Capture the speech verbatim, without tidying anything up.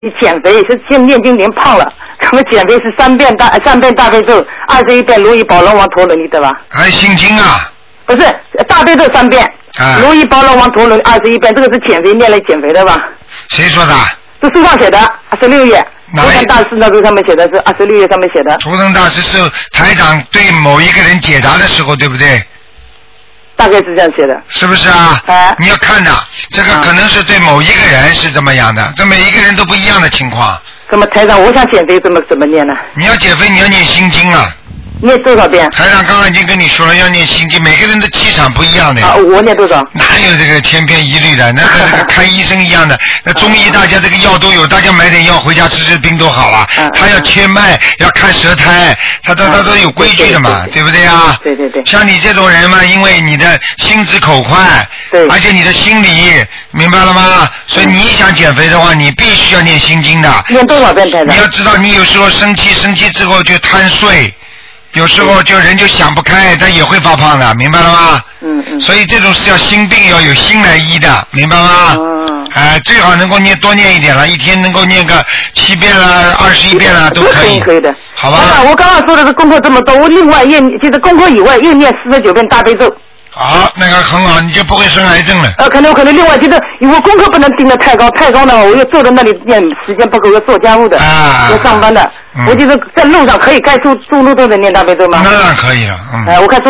你减肥是先念经连胖了，咱们减肥是三遍大三遍大悲咒，二十一遍如意宝龙王陀罗尼，对吧？ 还心经啊？ 不是，大悲咒三遍， 啊、 如意宝龙王陀罗尼二十一遍，这个是减肥念来减肥的吧？ 谁说的？ 这书上写的，二十六页。图腾大师那个上面写的是二十六页上面写的。 图腾大师是台长对某一个人解答的时候，对不对？ 大概是这样写的。 是不是啊？ 啊你要看的，这个可能是对某一个人是怎么样的，这每一个人都不一样的情况。 怎么台长，我想减肥怎么怎么念呢？ 你要减肥，你要念心经啊。 念多少遍？ 台长刚刚已经跟你说了，要念心经，每个人的气场不一样的。 啊，我念多少？ 哪有这个千篇一律的？那跟那个看医生一样的。那中医大家这个药都有，大家买点药回家吃吃病都好了。 嗯、 他要切脉，要看舌苔，他他他都有规矩的嘛，对不对啊？ 对对对。 像你这种人嘛，因为你的心直口快， 对， 而且你的心理明白了吗？所以你想减肥的话，你必须要念心经的。 念多少遍台长？ 你要知道，你有时候生气，生气之后就贪睡。有时候就人就想不开，他也会发胖的，明白了吗？ 嗯嗯。 所以这种是要心病要有心来医的，明白吗？ 嗯。 哎、呃，最好能够念多念一点了，一天能够念个七遍了、二十一遍了都可以。 可以的。 好吧。 我刚刚说的是功课这么多，我另外又就是功课以外又念四十九遍大悲咒。 好，那个很好，你就不会生癌症了。 呃，可能可能另外就是我功课不能定得太高，太高呢，我又坐在那里念，时间不够，要做家务的， 啊， 要上班的。嗯、我就是在路上可以该出出路都得念大悲咒吗？ 那可以了，嗯。 哎、呃，我看。